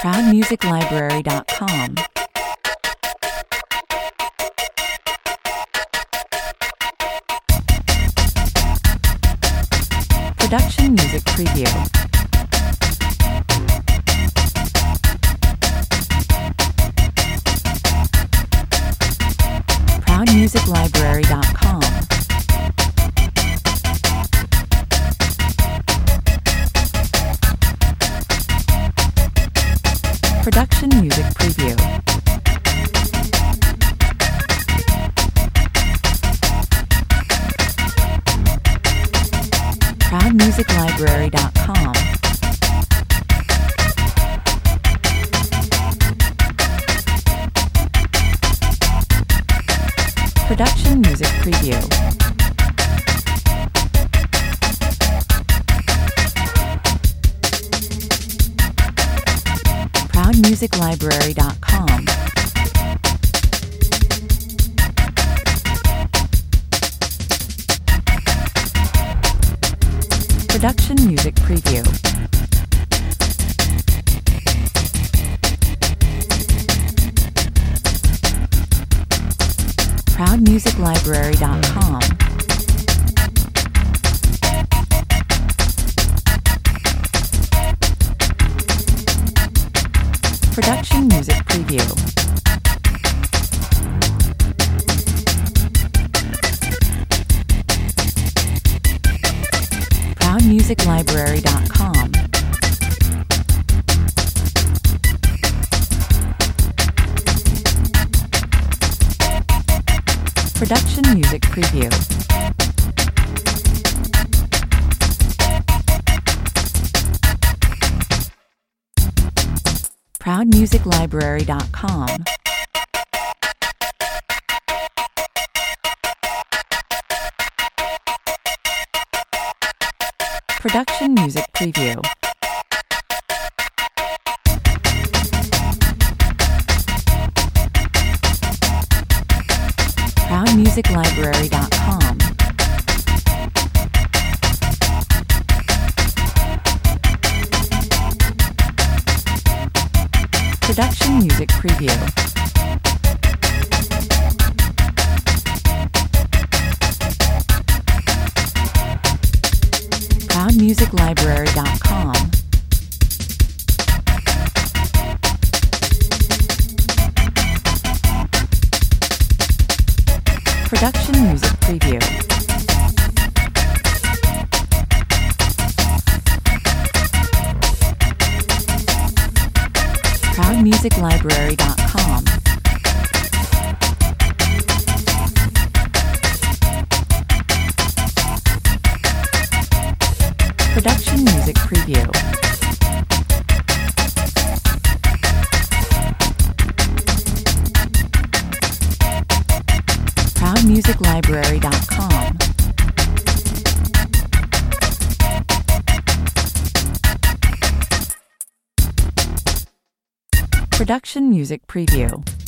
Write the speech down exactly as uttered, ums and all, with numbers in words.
proud music library dot com. Production Music Preview. proud music library dot com. Production Music Preview. proud music library dot com. Production Music Preview. proud music library dot com. Production Music Preview. proud music library dot com. Production Music Preview. proud music library dot com. Production Music Preview. proud music library dot com. Production Music Preview. proud music library dot com. Production Music Preview. proud music library dot com. Production Music Preview. proud music library dot com. Production Music Preview. proud music library dot com. Production Music Preview.